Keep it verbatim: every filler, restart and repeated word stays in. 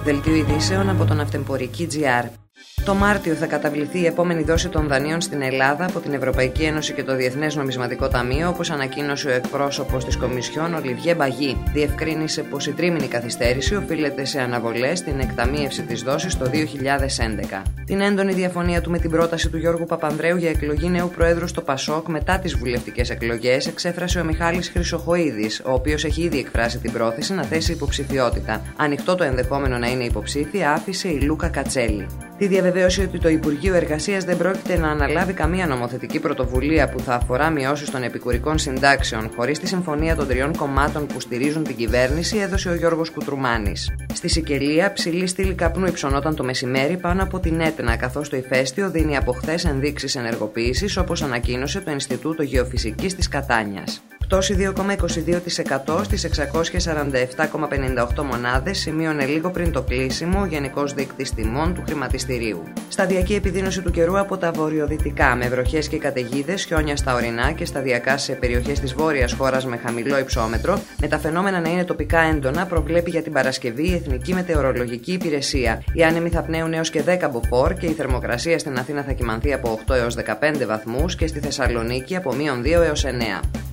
Δελτίο ειδήσεων από τον Αυτεμπορική τζι αρ. Το Μάρτιο θα καταβληθεί η επόμενη δόση των δανείων στην Ελλάδα από την Ευρωπαϊκή Ένωση και το Διεθνές Νομισματικό Ταμείο, όπως ανακοίνωσε ο εκπρόσωπος της Κομισιόν, Ολιβιέ Μπαγί. Διευκρίνησε πως η τρίμηνη καθυστέρηση οφείλεται σε αναβολές στην εκταμείευση της δόσης το δύο χιλιάδες έντεκα. Την έντονη διαφωνία του με την πρόταση του Γιώργου Παπανδρέου για εκλογή νέου Προέδρου στο ΠΑΣΟΚ μετά τις βουλευτικές εκλογές εξέφρασε ο Μιχάλης Χρυσοχοΐδης, ο οποίος έχει ήδη εκφράσει την πρόθεση να θέσει υποψηφιότητα. Ανοιχτό το ενδεχόμενο να είναι υποψήφια άφησε η Λούκα Κατσέλη. Τη διαβεβαίωση ότι το Υπουργείο Εργασίας δεν πρόκειται να αναλάβει καμία νομοθετική πρωτοβουλία που θα αφορά μειώσεις των επικουρικών συντάξεων χωρίς τη συμφωνία των τριών κομμάτων που στηρίζουν την κυβέρνηση έδωσε ο Γιώργος Κουτρουμάνης. Στη Σικελία, ψηλή στήλη καπνού υψωνόταν το μεσημέρι πάνω από την Έτνα, καθώς το ηφαίστειο δίνει από χθες ενδείξεις ενεργοποίησης, όπως ανακοίνωσε το Ινστιτούτο Γεωφυσικής της Κατάνιας. Πτώση δύο κόμμα είκοσι δύο τοις εκατό στις εξακόσιες σαράντα επτά κόμμα πενήντα οκτώ μονάδες σημείωνε λίγο πριν το κλείσιμο ο Γενικός Δείκτης Τιμών του Χρηματιστηρίου. Σταδιακή επιδείνωση του καιρού από τα βορειοδυτικά, με βροχές και καταιγίδες, χιόνια στα ορεινά και σταδιακά σε περιοχές της βόρειας χώρας με χαμηλό υψόμετρο, με τα φαινόμενα να είναι τοπικά έντονα, προβλέπει για την Παρασκευή η Εθνική Μετεωρολογική Υπηρεσία. Οι άνεμοι θα πνέουν έως και δέκα μποφόρ και η θερμοκρασία στην Αθήνα θα κυμανθεί από οκτώ έως δεκαπέντε βαθμούς και στη Θεσσαλονίκη από μείον δύο έως εννέα.